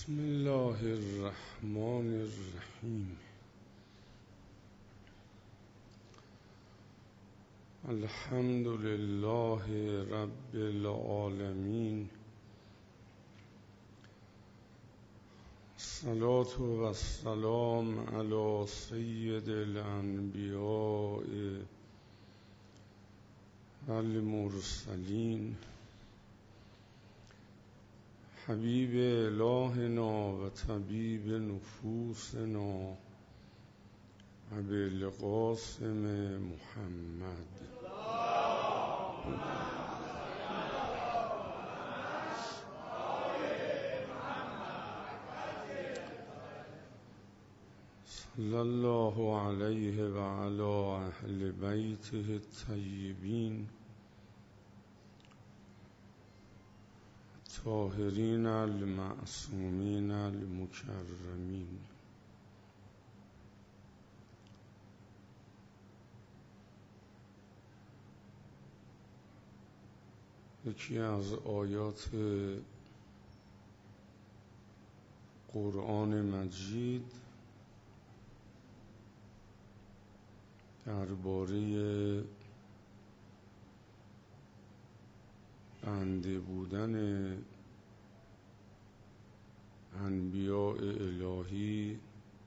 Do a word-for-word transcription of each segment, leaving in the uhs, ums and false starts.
بسم الله الرحمن الرحیم. الحمد لله رب العالمین. الصلاة و السلام علی سید الانبیاء المرسلین حبیب الهنا و طبیب نفوسنا ابوالقاسم محمد. صلی الله علیه و علی اهل بیته الطیبین طاهرین المعصومین المکرمین. یکی از آیات قرآن مجید درباره بنده بودن انبیاء الهی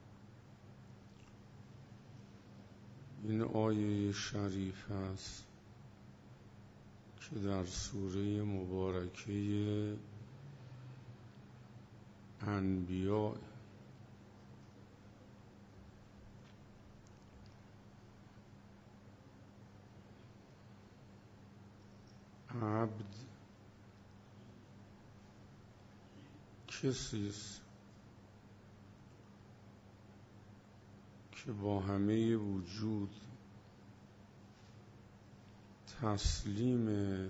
این آیه شریف است که در سوره مبارکه انبیاء عبد کسی است که با همه وجود تسلیم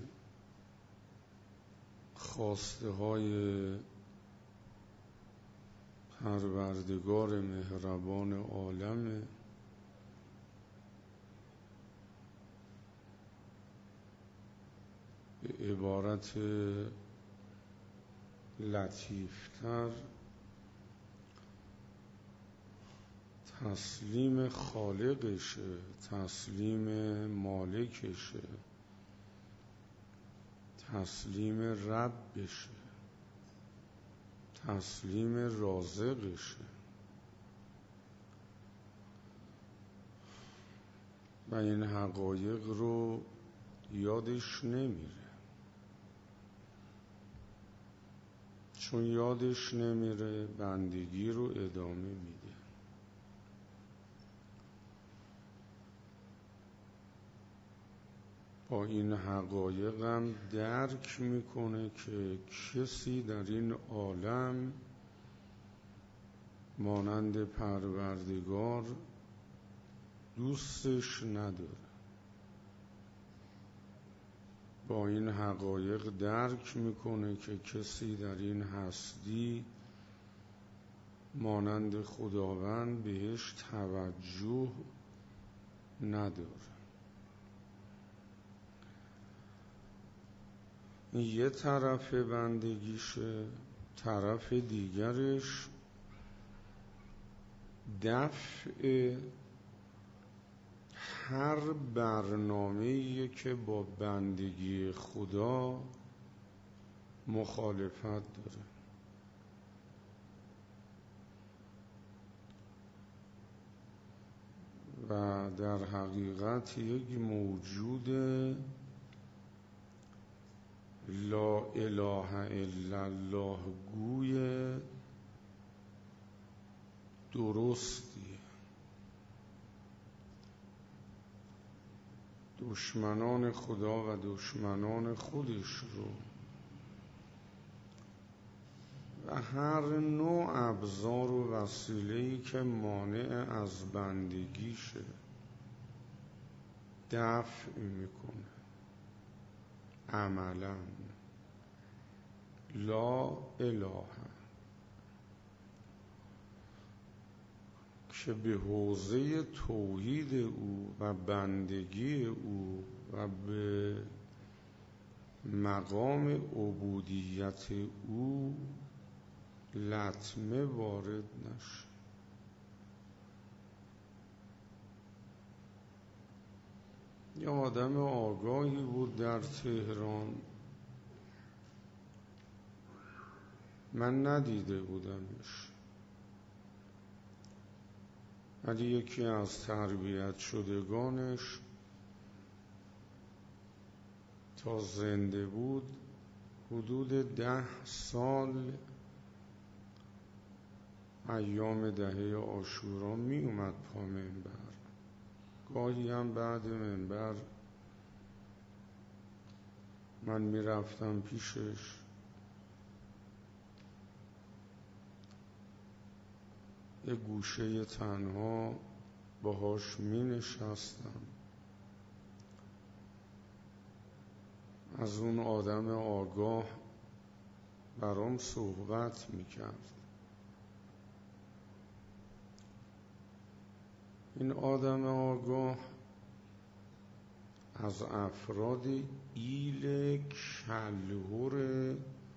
خواسته های پروردگار مهربان عالم، به عبارت لطیفتر تسلیم خالقشه، تسلیم مالکشه، تسلیم ربشه، تسلیم رازقشه و این حقایق رو یادش نمیره. چون یادش نمیره بندگی رو ادامه میده. با این حقایق هم درک میکنه که کسی در این عالم مانند پروردگار دوستش نداره. با این حقایق درک میکنه که کسی در این هستی مانند خداوند بهش توجه نداره. این یه طرف بندگیشه. طرف دیگرش دفع هر برنامه‌ای که با بندگی خدا مخالفت داره. و در حقیقت یک موجود لا اله الا الله گوی درستیه. دشمنان خدا و دشمنان خودش رو و هر نوع ابزار و وسیله‌ای که مانع از بندگیشه دفع میکنه. عملا لا اله که به حوزه توحید او و بندگی او و به مقام عبودیت او لطمه وارد نشه. یه آدم آگاهی بود در تهران، من ندیده بودمش، ولی یکی از تربیت شدگانش تا زنده بود حدود ده سال ایام دهه عاشورا می اومد پا منبر، گاهی هم بعد منبر من می رفتم پیشش، یه گوشه تنها باهاش می نشستم، از اون آدم آگاه برام صحبت می کرد. این آدم آگاه از افراد ایل کلهر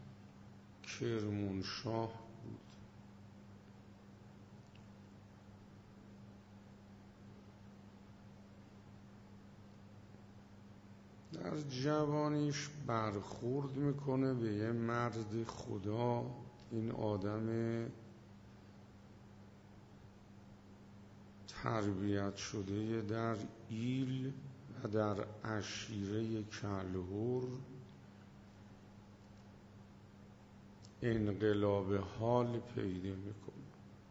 کرمانشاه بود. در جوانیش برخورد میکنه به یه مرد خدا. این آدم تربیت شده در ایل و در عشیره کلهر انقلاب حال پیدا میکنه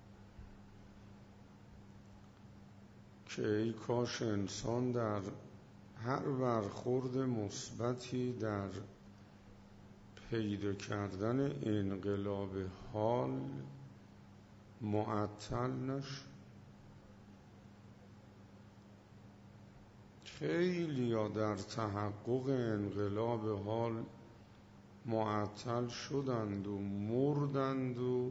که ای کاش انسان در هر برخورد مثبتی در پیدا کردن انقلاب حال معطل نشه. خیلی ها در تحقق انقلاب حال معطل شدند و مردند و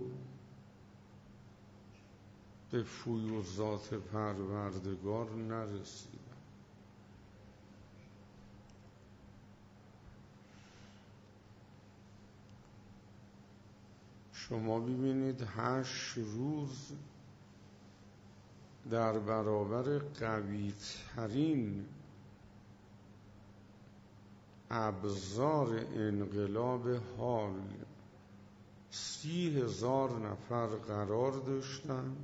به فیوضات پروردگار نرسیدند. شما ببینید هشت روز در برابر قوی ترین ابزار انقلاب حال سی هزار نفر قرار داشتن،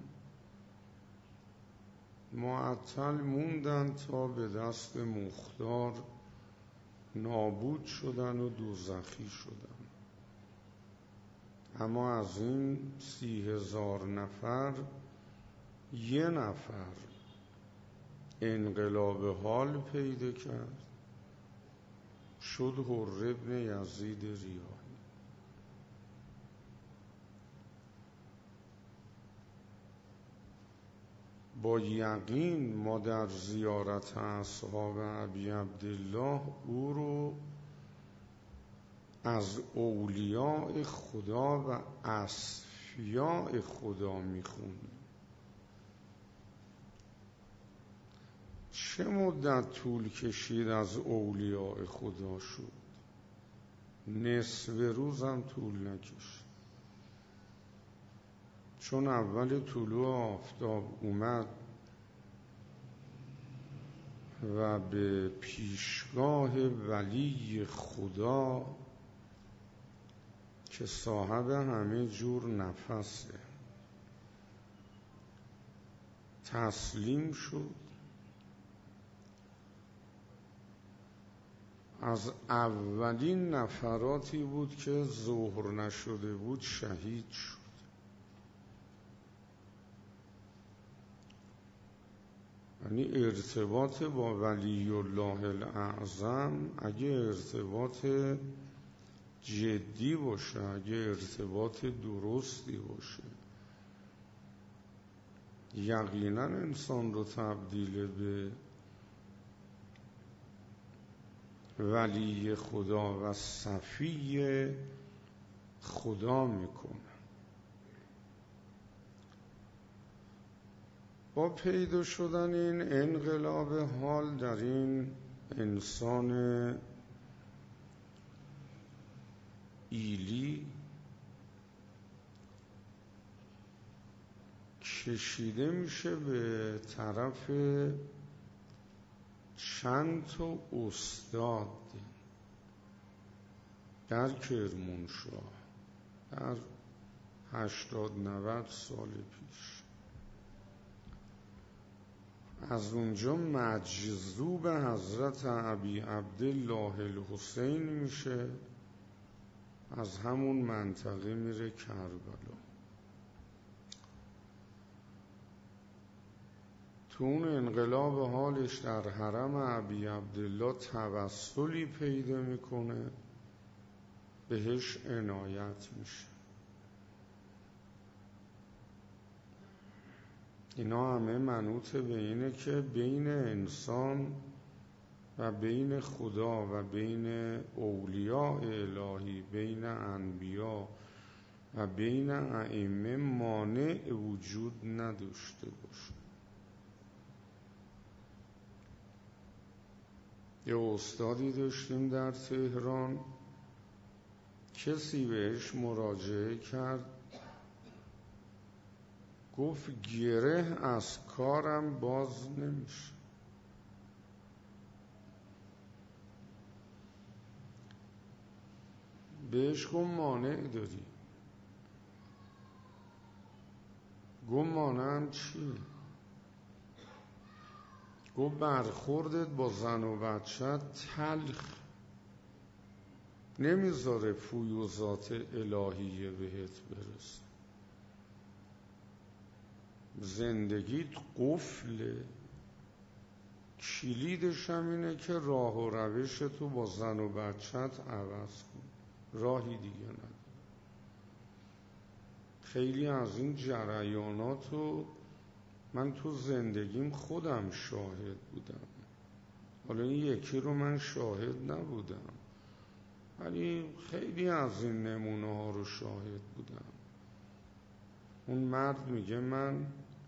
معطل موندن تا به دست مختار نابود شدن و دوزخی شدن. اما از این سی هزار نفر یه نفر انقلاب حال پیدا کرد، شد حر ابن یزید ریاحی. با یقین ما در زیارت اصحاب ابی عبدالله او رو از اولیاء خدا و اصفیاء خدا میخونیم. چه مدت طول کشید از اولیاء خدا شد؟ نصف روزم طول نکشید، چون اول طلوع آفتاب اومد و به پیشگاه ولی خدا که صاحب همه جور نفسه تسلیم شد. از اولین نفراتی بود که ظهر نشده بود شهید شد. یعنی ارتباط با ولی الله الاعظم اگه ارتباط جدی باشه، اگه ارتباط درستی باشه، یقینا انسان رو تبدیل به ولی خدا و صفی خدا میکنه. با پیدا شدن این انقلاب حال در این انسان ایلی کشیده میشه به طرف چند تا استاد در کرمانشاه در هشتاد نود سال پیش. از اونجا مجذوب حضرت ابی عبدالله الحسین میشه، از همون منطقه میره کربلا. تو اون انقلاب حالش در حرم ابی عبدالله توسلی پیدا میکنه، بهش عنایت میشه. اینا همه منوط به اینه که بین انسان و بین خدا و بین اولیاء الهی، بین انبیا و بین ائمه مانع وجود نداشته باشه. یه استادی داشتیم در تهران، کسی بهش مراجعه کرد، گفت گره از کارم باز نمیشه. بهش گفت مانع داری. گفت مانعم چیه؟ گفت برخوردت با زن و بچه تلخ، نمیذاره فیوضات الهیه بهت برسه. زندگیت قفله، کلیدش هم اینه که راه و روش تو با زن و بچت عوض کن، راهی دیگه نداره. خیلی از این جریاناتو من تو زندگیم خودم شاهد بودم. حالا این یکی رو من شاهد نبودم، ولی خیلی از این نمونه ها رو شاهد بودم. اون مرد میگه من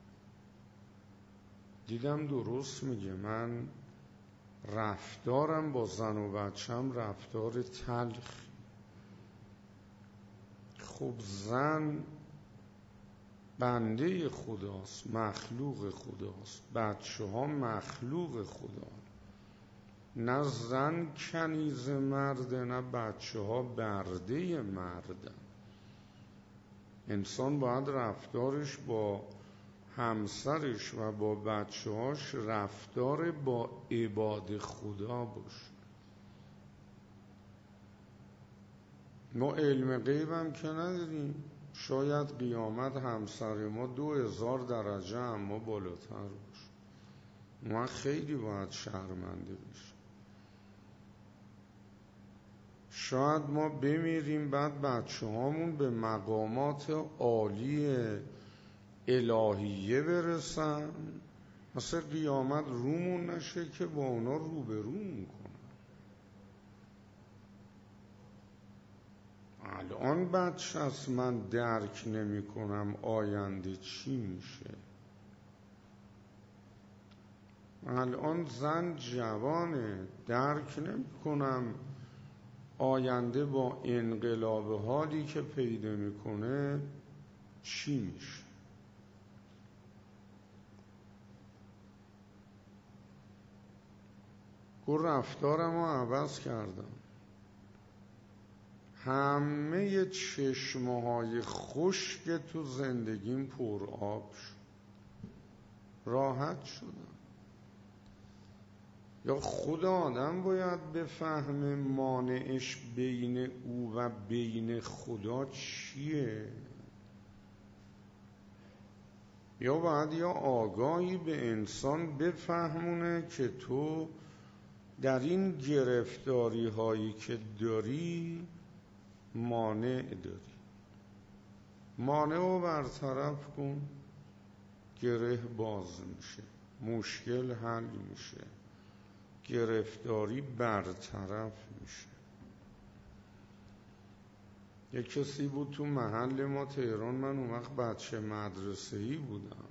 دیدم درست میگه، من رفتارم با زن و بچم رفتار تلخ. خب زن بنده خداست، مخلوق خداست، بچه ها مخلوق خدا. نه زن کنیز مرده، نه بچه ها برده مردن. انسان باید رفتارش با همسرش و با بچه هاش رفتار با عباد خدا باشه. ما علم غیب هم که نداریم، شاید قیامت همسر ما دو هزار درجه اما بالاتر باشه. ما خیلی باید شرمنده بشیم. شاید ما بمیریم بعد بچه هامون به مقامات عالی الهیه برسن، مثل قیامت رومون نشه که با اونا روبرو کنن. الان بچه از من درک نمی کنم آینده چی میشه. الان زن جوانه، درک نمی کنم آینده با انقلاب حالی که پیدا میکنه چی میشه. گفت رفتارم رو عوض کردم، همه چشمه های خشک تو زندگیم پر آب شد، راحت شدم. یا خود آدم باید بفهمه مانعش بین او و بین خدا چیه، یا باید یا آگاهی به انسان بفهمونه که تو در این گرفتاری هایی که داری مانع داری. مانع رو برطرف کن، گره باز میشه، مشکل حل میشه، گرفتاری برطرف میشه. یک کسی بود تو محل ما تهران، من اون وقت بچه مدرسه‌ای بودم.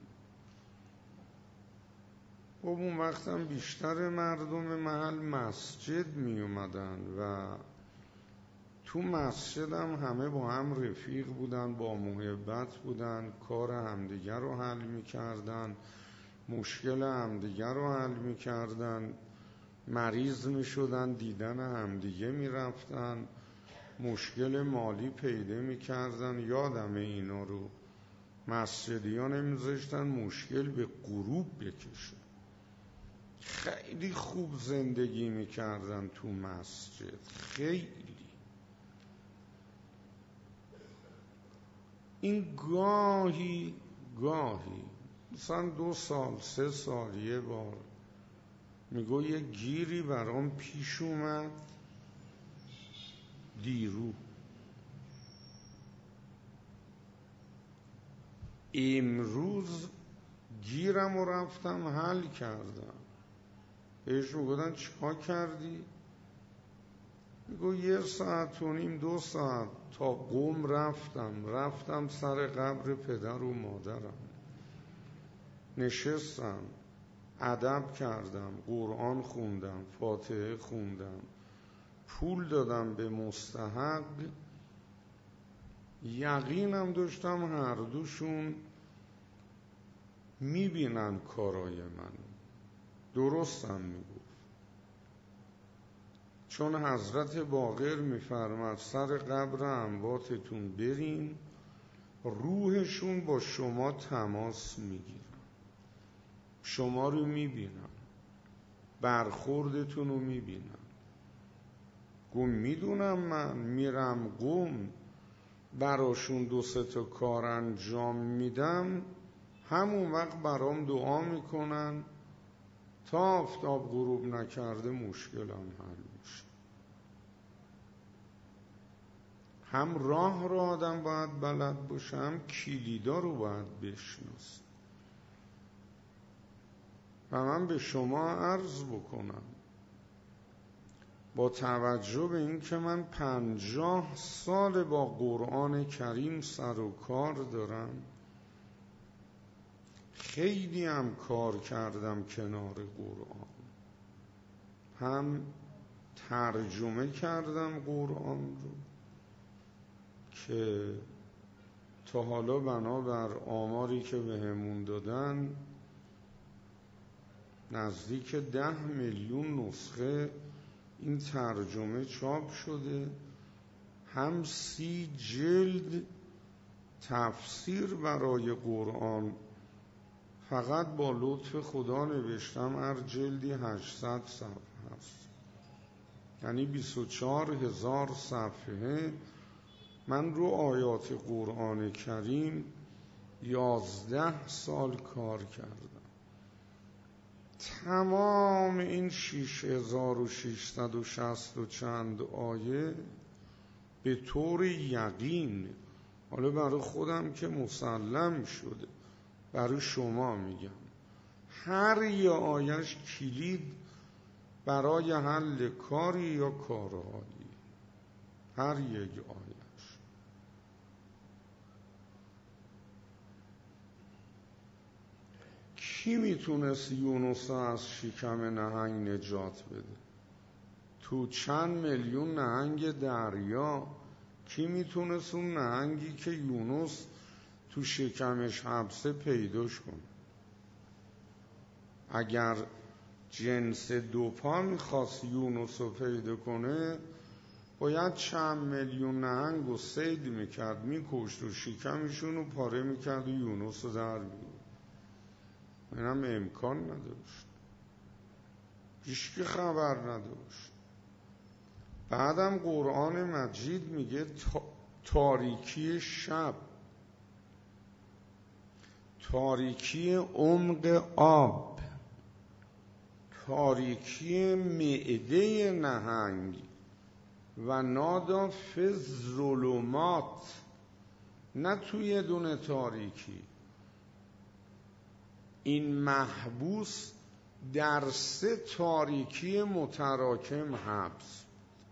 خب اون وقتم بیشتر مردم محل مسجد می اومدن و تو مسجدم همه با هم رفیق بودن، با محبت بودن، کار همدیگر رو حل میکردن، مشکل همدیگر رو حل میکردن، مریض میشدن دیدن همدیگه میرفتن، مشکل مالی پیدا میکردن. یادم اینا رو مسجدی ها نمیذاشتن مشکل به غروب بکشه. خیلی خوب زندگی میکردن تو مسجد، خیلی. این گاهی گاهی مثلا دو سال سه سال یه بار میگو یه گیری برام پیش اومد دیرو، امروز گیرم رو رفتم حل کردم. بهش میگودن چیکار کردی؟ میگو یه ساعت و نیم دو ساعت تا قم رفتم رفتم سر قبر پدر و مادرم، نشستم ادب کردم، قرآن خوندم، فاتحه خوندم، پول دادم به مستحق. یقینم داشتم هر دوشون میبینن کارای من، درستم میگفت. چون حضرت باقر میفرماد سر قبر امواتتون برین، روحشون با شما تماس میگیرن، شما رو میبینن، برخوردتون رو میبینن. گم میدونم من میرم قم براشون دو سه تا کار انجام میدم، همون وقت برام دعا میکنن تا آفتاب غروب نکرده مشکلم حل میشه. هم راه رو آدم باید بلد باشه، هم کلیدا رو باید بشناسه. و من به شما عرض بکنم با توجه به این که من پنجاه سال با قرآن کریم سر و کار دارم، خیلی هم کار کردم کنار قرآن، هم ترجمه کردم قرآن رو که تا حالا بنابر آماری که بهمون دادن نزدیک ده میلیون نسخه این ترجمه چاپ شده، هم سی جلد تفسیر برای قرآن فقط با لطف خدا نوشتم، هر جلدی هشتصد صفحه هست، یعنی بیست و چهار هزار صفحه. من رو آیات قرآن کریم یازده سال کار کردم. تمام این شش هزار و ششصد و شصت و چند آیه به طور یقین، حالا برای خودم که مسلم شده، برای شما میگم، هر یه آیش کلید برای حل کاری یا کارهایی، هر یک آیش. کی میتونست یونس از شکم نهنگ نجات بده؟ تو چند میلیون نهنگ دریا کی میتونست اون نهنگی که یونس تو شکمش حبسه پیداش کنه؟ اگر جنس دوپا میخواست یونس رو پیدا کنه باید چند میلیون نهنگ رو صید میکرد، میکشت و شکمشون رو پاره میکرد و یونس رو در می‌آورد. اینم امکان نداشت، هیچکی خبر نداشت. بعدم قرآن مجید میگه تاریکی شب، تاریکی عمق آب، تاریکی معده نهنگ و نادا فی ظلمات، نه توی دونه تاریکی. این محبوس در سه تاریکی متراکم حبس.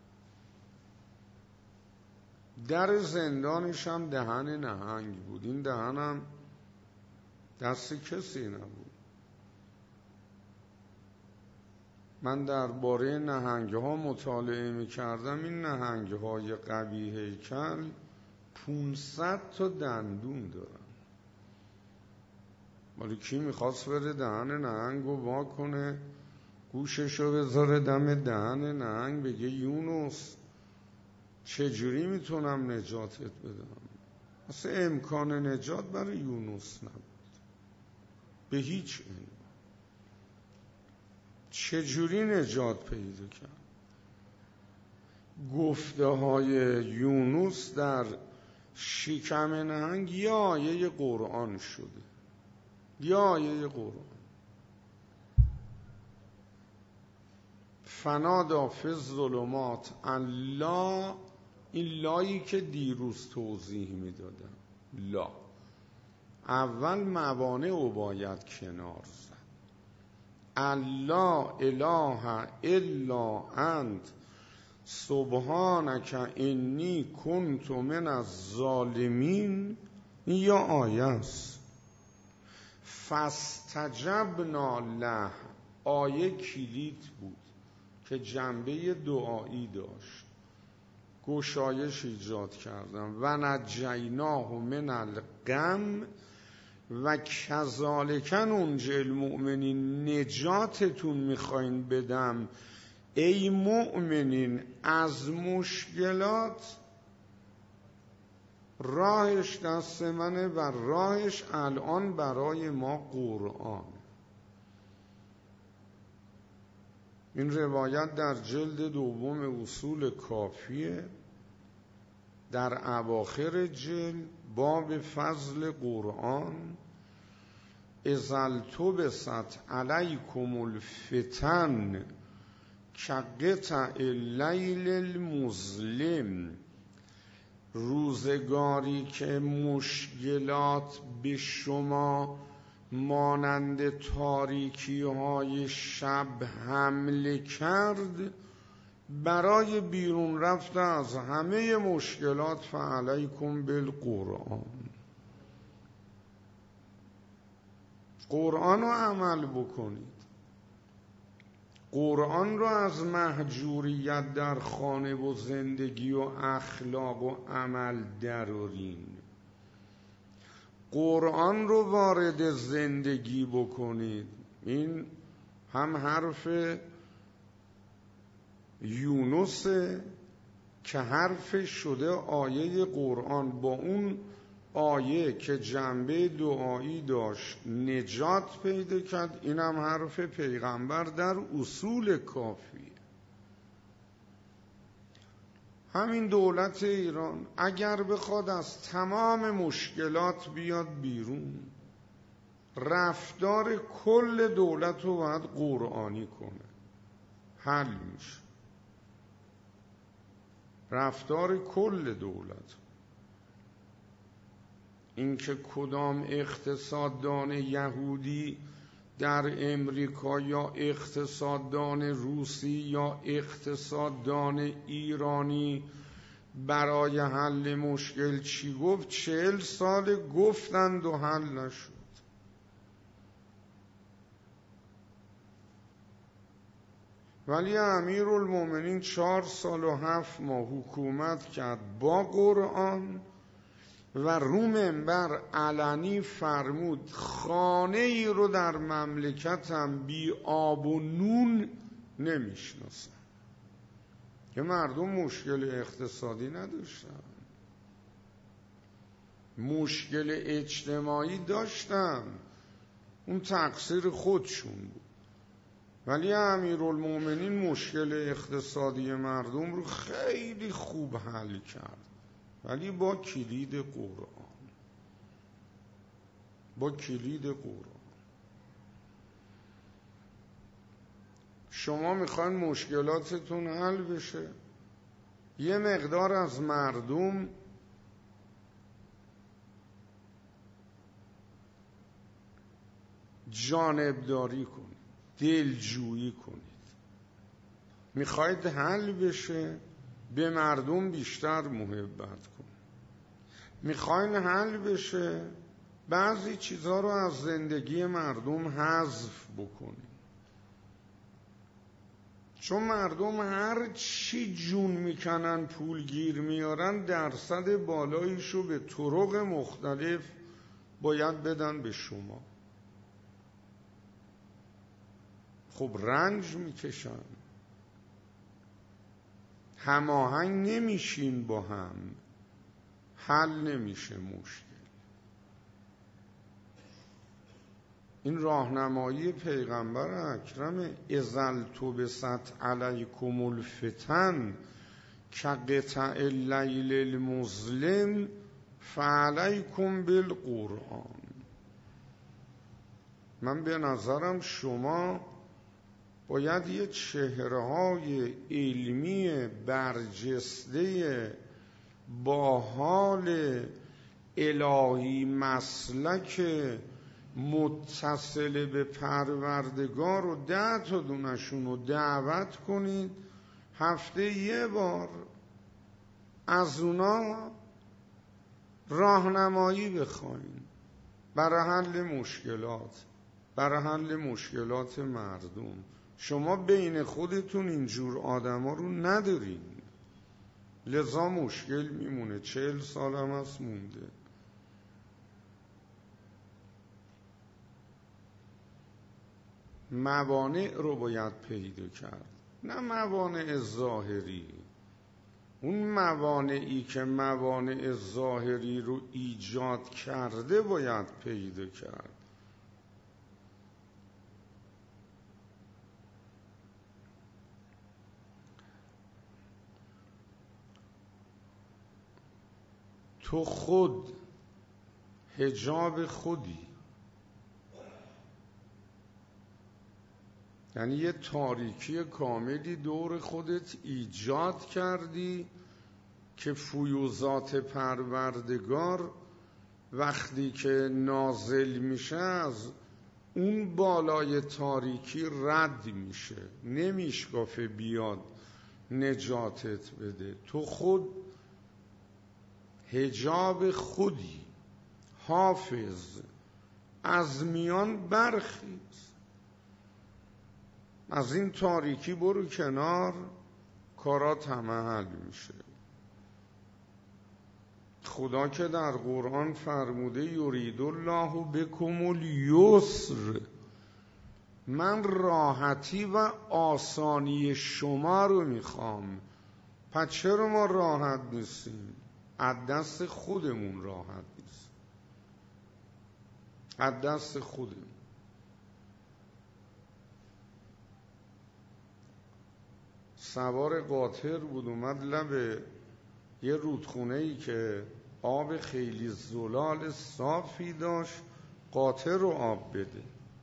در زندانش هم دهن نهنگ بود، این دهن هم دست کسی نبود. من درباره نهنگ‌ها مطالعه می‌کردم. این نهنگ‌های قوی هیکل پونصد تا دندون دارن. ولی کی میخواست بره دهن نهنگو وا کنه، گوششو بذاره دم دهن نهنگ بگه یونس چجوری میتونم نجاتت بدم؟ اصلا امکان نجات برای یونس نبود به هیچ عنوان. چجوری نجات پیدا کرد؟ گفته های یونس در شکم نهنگ یه آیه قرآن شده، یه آیه قرآن. فنادا فی الظلمات الله، این لایی که دیروز توضیح میدادم، لا اول موانع رو باید کنار زد. الله اله الا انت سبحانک انی کنت من الظالمین، این یا آیه است. فاستجبنا له، آیه کلید بود که جنبه دعایی داشت، گشایش ایجاد کردم. و نجیناه من الغم و کذالک ننجی المؤمنین، نجاتتون میخواین بدم ای مؤمنین از مشکلات. راهش دست منه و راهش الان برای ما قرآن. این روایت در جلد دوم اصول کافیه، در اواخر جلد باب فضل قرآن. اذا التبست علیکم الفتن کقطع اللیل المظلم، روزگاری که مشکلات به شما مانند تاریکی های شب حمله کرد، برای بیرون رفته از همه مشکلات فعلیکم بالقرآن، قرآن رو عمل بکنید. قرآن رو از محجوریت در خانه و زندگی و اخلاق و عمل درارین. قرآن رو وارد زندگی بکنید. این هم حرف یونس که حرف شده آیه قرآن، با اون آیه که جنبه دعایی داشت نجات پیدا کرد. این هم حرف پیغمبر در اصول کافی. همین دولت ایران اگر بخواد از تمام مشکلات بیاد بیرون، رفتار کل دولت رو باید قرآنی کنه، حل میشه. رفتار کل دولت. اینکه کدام اقتصاددان یهودی در امریکا یا اقتصاددان روسی یا اقتصاددان ایرانی برای حل مشکل چی گفت، چهل سال گفتند و حل نشد. ولی امیرالمومنین چهار سال و هفت ماه حکومت کرد با قرآن و رو منبر علنی فرمود خانه ای رو در مملکتم بی آب و نون نمیشناسم. که مردم مشکل اقتصادی نداشتن، مشکل اجتماعی داشتن، اون تقصیر خودشون بود. ولی امیرالمومنین مشکل اقتصادی مردم رو خیلی خوب حل کرد، ولی با کلید قرآن. با کلید قرآن. شما میخواین مشکلاتتون حل بشه، یه مقدار از مردم جانبداری کنید، دلجویی کنید. میخواید حل بشه، به مردم بیشتر محبت کنید. میخواین حل بشه، بعضی چیزها رو از زندگی مردم حذف بکنید. چون مردم هر چی جون میکنن پول گیر میارن درصد بالاییشو به طرق مختلف باید بدن به شما. خب رنج میکشن، هماهنگ نمیشین با هم، حل نمیشه مشکل. این راهنمایی پیغمبر اکرم ازلتبست علیکم الفتن کقطع اللیل المظلم فعلیکم بالقرآن. من به نظرم شما باید یه چهره‌های علمی برجسته با حال الهی مسلک متصل به پروردگار و ده تا دونشون رو دعوت کنید، هفته یه بار از اونا راهنمایی بخواین برای حل مشکلات، برای حل مشکلات مردم. شما بین خودتون اینجور آدما رو ندارین، لذا مشکل میمونه. چهل سال هم هست مونده. موانع رو باید پیدا کرد، نه موانع ظاهری. اون موانعی که موانع ظاهری رو ایجاد کرده باید پیدا کرد. تو خود حجاب خودی، یعنی یه تاریکی کاملی دور خودت ایجاد کردی که فیوضات پروردگار وقتی که نازل میشه از اون بالای تاریکی رد میشه، نمیشکافه بیاد نجاتت بده. تو خود حجاب خودی، حافظ، از میان برخیز، از این تاریکی برو کنار، کارات همه حل میشه. خدا که در قرآن فرموده یرید الله بکم الیسر، من راحتی و آسانی شما رو میخوام. پس چرا ما راحت نیستیم؟ از دست خودمون راحت نیست، از دست خودمون. سوار قاطر بود، اومد لب یه رودخونه‌ای که آب خیلی زلال صافی داشت، قاطر رو آب بده.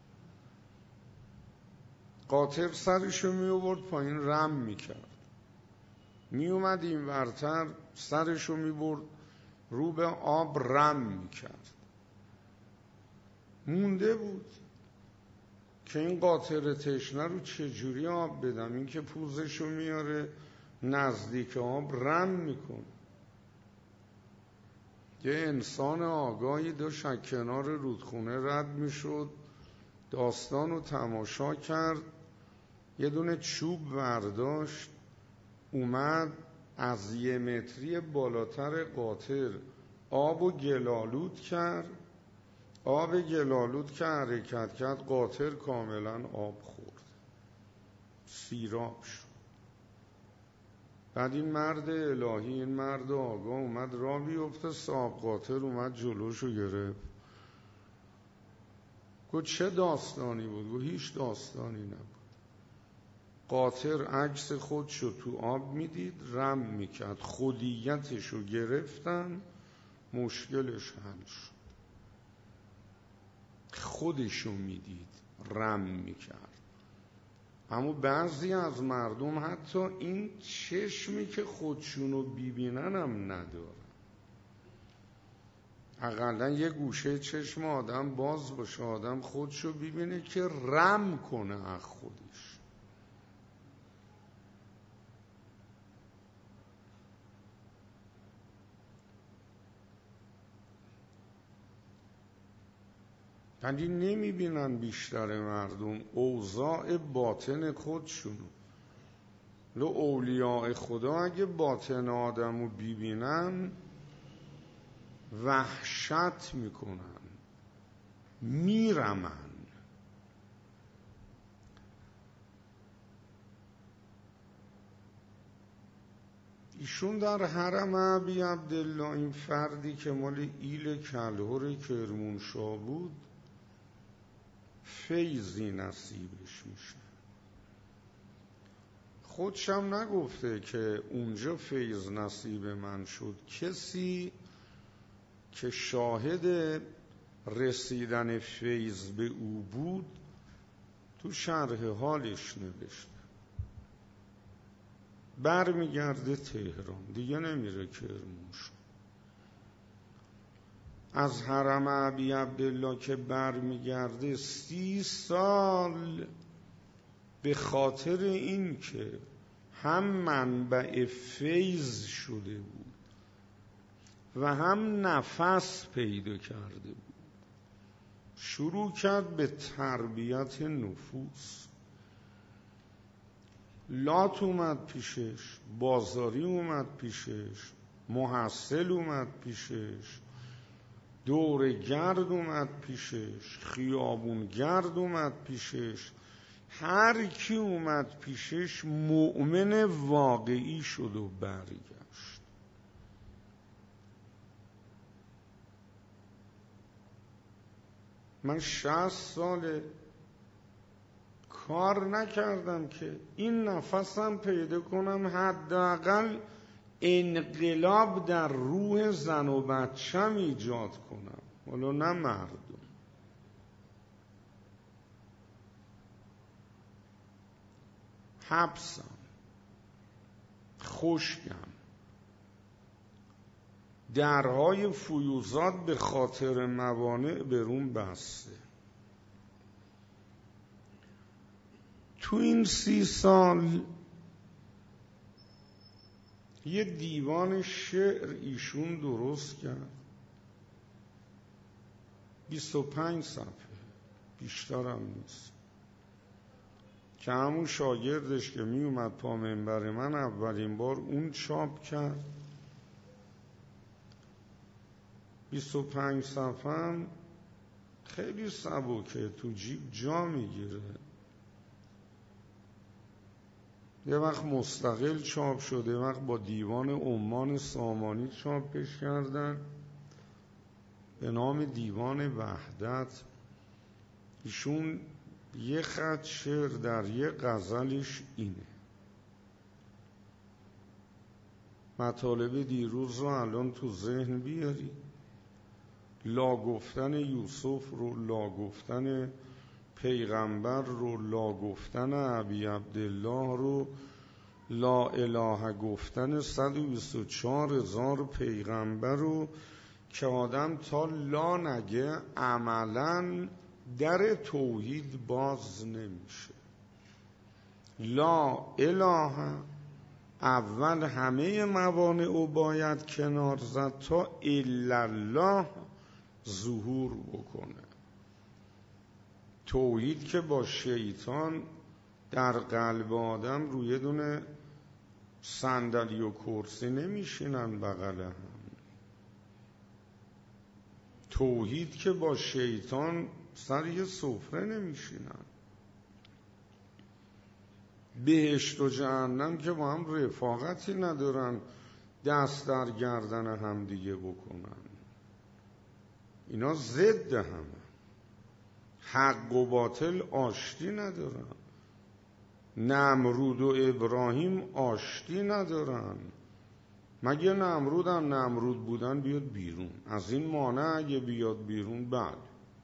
قاطر سرشو می آورد پایین، رم می کرد، می اومد این ورتر، سرشو می برد رو به آب، رم می کرد. مونده بود که این قاطر تشنه رو چجوری آب بدم. این که پوزشو میاره نزدیک آب، رم میکن. یه انسان آگاهی داشت از کنار رودخونه رد میشد، داستان رو تماشا کرد، یه دونه چوب برداشت، اومد از یه متری بالاتر قاطر آب و گلالود کرد. آب گلالود که حرکت کرد، قاطر کاملا آب خورد، سیراب شد. بعد این مرد الهی، این مرد آگاه اومد راه بیفته، صاحب قاطر اومد جلوشو گرفت. گفت چه داستانی بود؟ گفت هیچ داستانی نبود. قاطر عکس خودشو تو آب میدید، رم میکرد، خودیتشو گرفتن، مشکلش حل شد. خودشو میدید، رم میکرد. اما بعضی از مردم حتی این چشمی که خودشونو ببینن هم ندارن. حداقل یه گوشه چشم آدم باز باشه، آدم خودشو ببینه که رم کنه از خودش. ولی نمیبینن بیشتر مردم اوضاع باطن خودشونو. لو اولیاء خدا اگه باطن آدمو ببینن وحشت میکنن، میرمن. ایشون در حرم ابی عبدالله، این فردی که مال ایل کلهر کرمانشاه بود، فیضی نصیبش میشه. خودشم نگفته که اونجا فیض نصیب من شد، کسی که شاهد رسیدن فیض به او بود تو شرح حالش نوشته. بر میگرده تهران، دیگه نمیره کرمانشاه. از حرم ابی عبدالله که بر میگرده سی سال به خاطر این که هم منبع فیض شده بود و هم نفس پیدا کرده بود، شروع کرد به تربیت نفوس. لات اومد پیشش، بازاری اومد پیشش، محصل اومد پیشش، دور گرد اومد پیشش، خیابون گرد اومد پیشش. هر کی اومد پیشش مؤمن واقعی شد و برگشت. من شصت ساله کار نکردم که این نفسم پیدا کنم حداقل انقلاب در روح زن و بچم ایجاد کنم، ولی نه مردم. حبسم، خشکم، درهای فیوزات به خاطر موانع برون بسته. تو این سی سال یه دیوان شعر ایشون درست کرد، بیست و پنج صفحه، بیشترم نیست، که همون شاگردش که می اومد پا منبر من اولین بار اون چاپ کرد. بیست و پنج صفحه خیلی سبکه، تو جیب جا میگیره. یه وقت مستقل چاپ شده، یه وقت با دیوان عمان سامانی چاپش کردن به نام دیوان وحدت. ایشون یه خط شعر در یه غزلش اینه. مطالب دیروز رو الان تو ذهن بیاری، لا گفتن یوسف رو، لا گفتن پیغمبر رو، لا گفتن ابی عبدالله رو، لا اله گفتن صد و بیست و چهار هزار پیغمبر رو، که آدم تا لا نگه عملاً در توحید باز نمیشه. لا اله اول همه موانع رو باید کنار زد تا الا الله ظهور بکنه. توحید که با شیطان در قلب آدم روی دونه صندلی و کرسی نمیشینن بغل هم. توحید که با شیطان سر یه سفره نمیشینن. بهشت و جهنم که با هم رفاقتی ندارن دست در گردن هم دیگه بکنن. اینا ضد هم، حق و باطل آشتی ندارن. نمرود و ابراهیم آشتی ندارن. مگه نمرود هم نمرود بودن بیاد بیرون؟ از این مانع اگه بیاد بیرون بعد،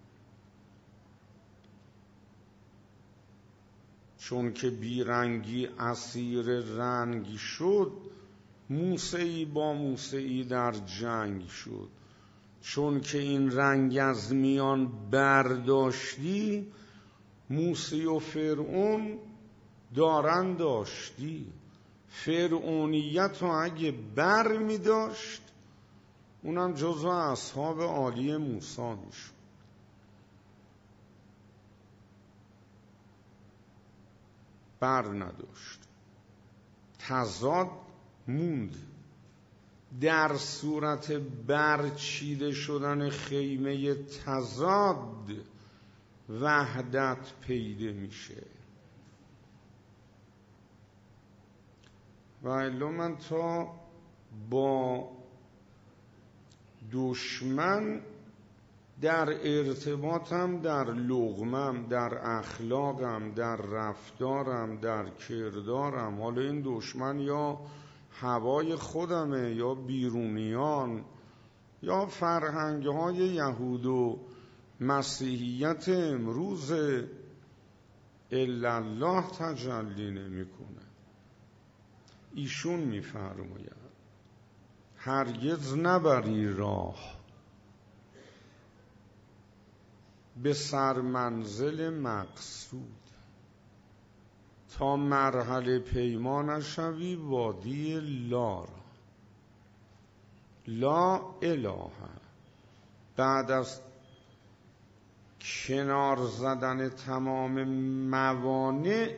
چون که بیرنگی اسیر رنگ شد، موسیی با موسیی در جنگ شد. چون که این رنگ از میان برداشتی، موسی و فرعون دارن داشتی. فرعونیت رو اگه بر می داشت، اونم جزو اصحاب عالی موسی میشد. بر نداشت. تضاد موند. در صورت برچیده شدن خیمه تضاد وحدت پیدا میشه. و الا من تا با دشمن در ارتباطم، در لقمم، در اخلاقم، در رفتارم، در کردارم، حالا این دشمن یا هوای خودمه یا بیرونیان یا فرهنگ‌های یهود و مسیحیت امروز، الا الله تجلی نمی‌کنه. ایشون می‌فرماید هرگز نبری راه به سرمنزل مقصود تا مرحله پیمان نشوی وادی لا را. لا اله بعد از کنار زدن تمام موانع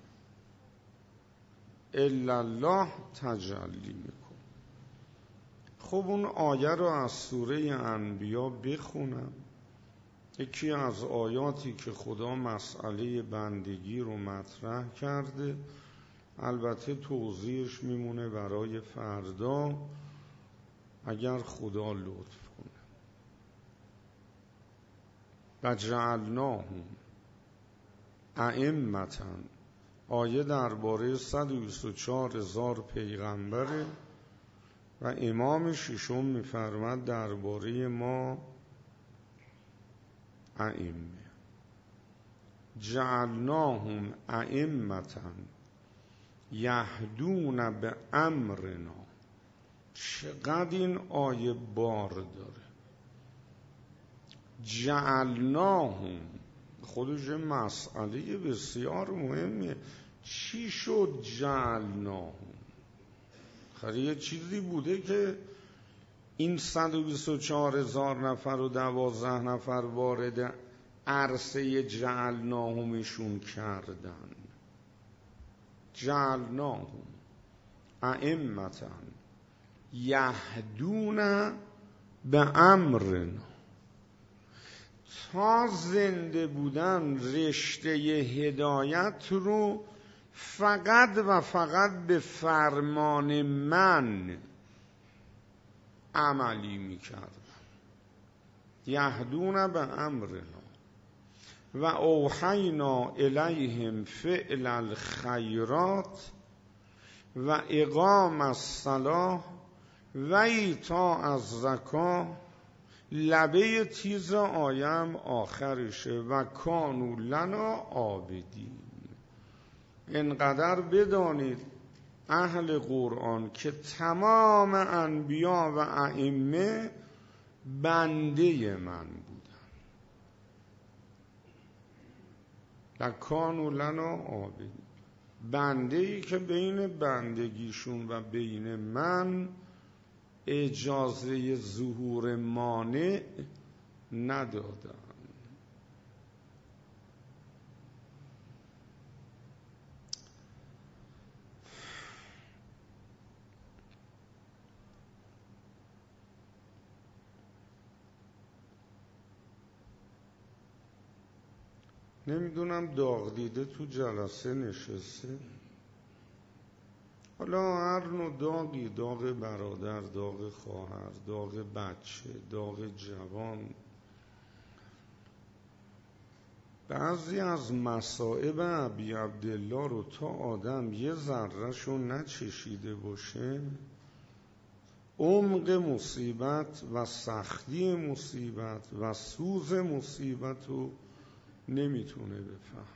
الا الله تجلی میکن. خب اون آیه رو از سوره انبیا بخونم. یکی از آیاتی که خدا مسئله بندگی رو مطرح کرده، البته توضیحش میمونه برای فردا اگر خدا لطف کنه. و جعلناهم ائمة، آیه درباره صد و بیست و چهار هزار پیغمبره و امام ششم میفرماد درباره ما ائمه. جعلناهم ائمة یهدون به امرنا. چقدر این آیه بار داره. جعلناهم خودش مسئله بسیار مهمیه. چی شد جعلناهم؟ خیلی یه چیزی بوده که این صد و بیست و چهار هزار نفر و دوازده نفر وارد عرصه جعلناهمشون کردن. جعلناهم ائمة یهدون به امرنا. تا زنده بودن رشته هدایت رو فقط و فقط به فرمان من عملی میکردن. یهدون به امرنا و اوحینا الیهم فعل الخیرات و اقام الصلاة و ایتاء الزکاة. لبه تیز آیم آخرشه و کانوا لنا عابدین. اینقدر بدانید اهل قرآن که تمام انبیا و ائمه بنده من بودن. لکانوا لنا عابدین. بنده ای که بین بندگیشون و بین من اجازه ظهور مانع ندادن. نمیدونم داغ دیده تو جلسه نشسته. حالا هر نوع داغی، داغ برادر، داغ خواهر، داغ بچه، داغ جوان. بعضی از مصائب ابی عبدالله رو تا آدم یه ذره‌شو نچشیده باشه، عمق مصیبت و سختی مصیبت و سوز مصیبت رو نمیتونه بفهم.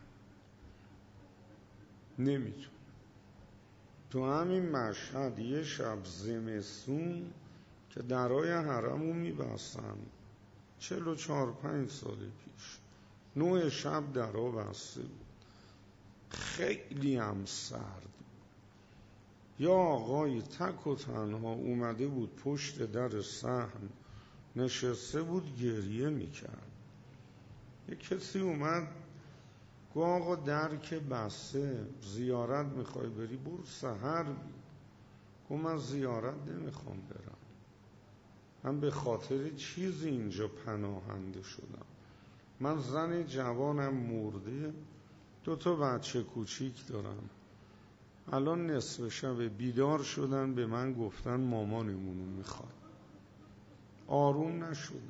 نمیتونه. تو همین مشهد یه شب زمستون که درای حرم رو میبستن، چل و چهار پنج سال پیش، نوع شب درا بسته بود، خیلی هم سرد بود. یا آقای تک و تنها اومده بود پشت در صحن نشسته بود گریه میکرد. یه کسی اومد گو آقا در که بسته، زیارت میخوای بری برو سحر بی. گو من زیارت نمیخوام برم، من به خاطر چیزی اینجا پناهنده شدم. من زن جوانم مرده، دو تا بچه کوچیک دارم، الان نصف شب بیدار شدن به من گفتن مامانمونو میخواد. آروم نشدم،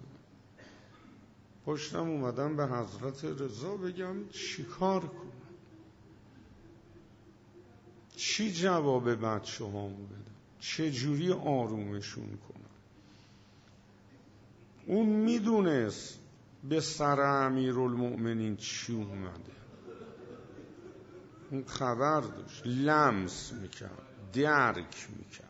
پشتم اومدم به حضرت رضا بگم چی کار کنم، چی جواب بچه هامو بدم، چه جوری آرومشون کنم. اون میدونست به سر امیرالمؤمنین چی اومده، اون خبر داشت، لمس میکرد، درک میکرد.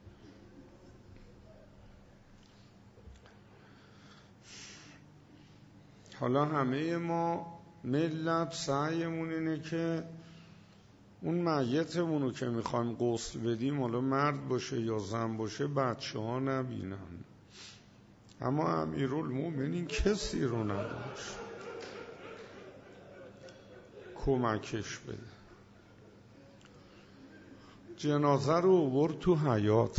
حالا همه ما ملت سعیمون اینه که اون میتمونو که میخوایم غسل بدیم، حالا مرد باشه یا زن باشه، بچه ها نبینن. اما امیرالمؤمنین کسی رو نداشت کمکش بده. جنازه رو آورد تو حیاط،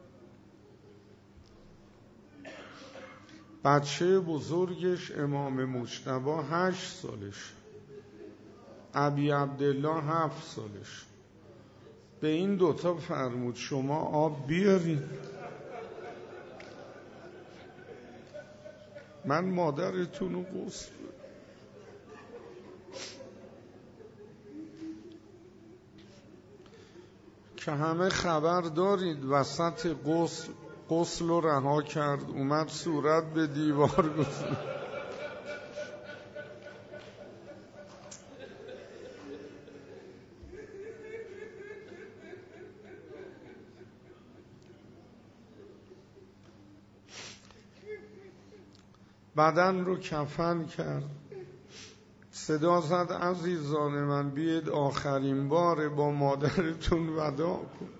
بچه بزرگش امام مجتبی هشت سالش، ابی عبدالله هفت سالش. به این دوتا فرمود شما آب بیارین، من مادرتون رو غسل بدم. که همه خبر دارید وسط غسل غسل رو رها کرد، اومد صورت به دیوار گذاشت. بدن رو کفن کرد، صدا زد عزیزان من بیاید آخرین بار با مادرتون وداع کن.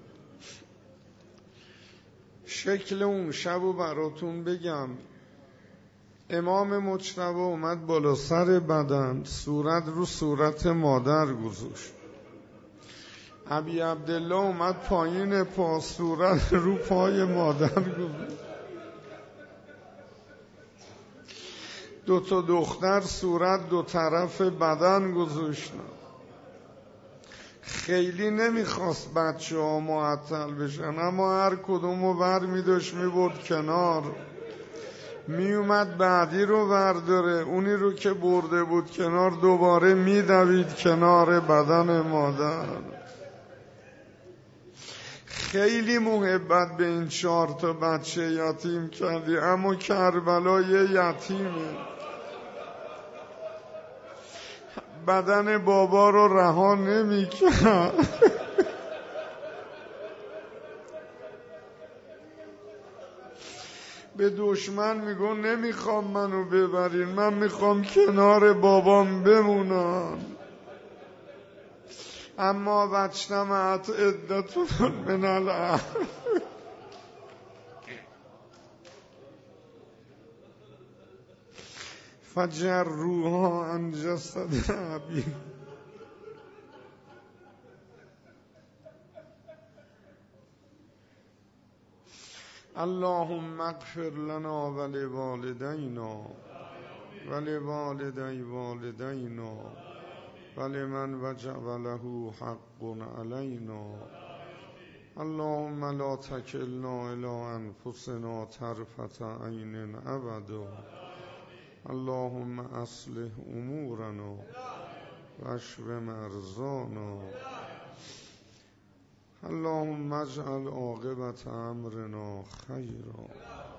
شکل اون شب رو براتون بگم. امام مجتبی اومد بالا سر بدن، صورت رو صورت مادر گذاشت. ابی عبدالله اومد پایین پا، صورت رو پای مادر گذاشت. دو تا دختر صورت دو طرف بدن گذاشتن. خیلی نمیخواست بچه ها معطل بشن، اما هر کدوم رو بر میداشت میبرد کنار، میومد بعدی رو برداره، اونی رو که برده بود کنار دوباره میدوید کنار بدن مادر. خیلی محبت به این چهار تا بچه یتیم کردی، اما کربلا یه یتیمه، بدن بابا رو رها نمی کرد. به دشمن میگو نمیخوام منو ببرین، من میخوام کنار بابام بمونم. اما واجتمعت عدة من الاهل، فجروها عن جسد ابی. اللهم اغفر لنا ولوالدینا ولوالدی والدینا ولمن وجب له حق علینا. اللهم لا تکلنا الی انفسنا طرفة عین ابدا. اللهم اصلح امورنا واشف مرضانا. اللهم اجعل عاقبة امرنا خیرا.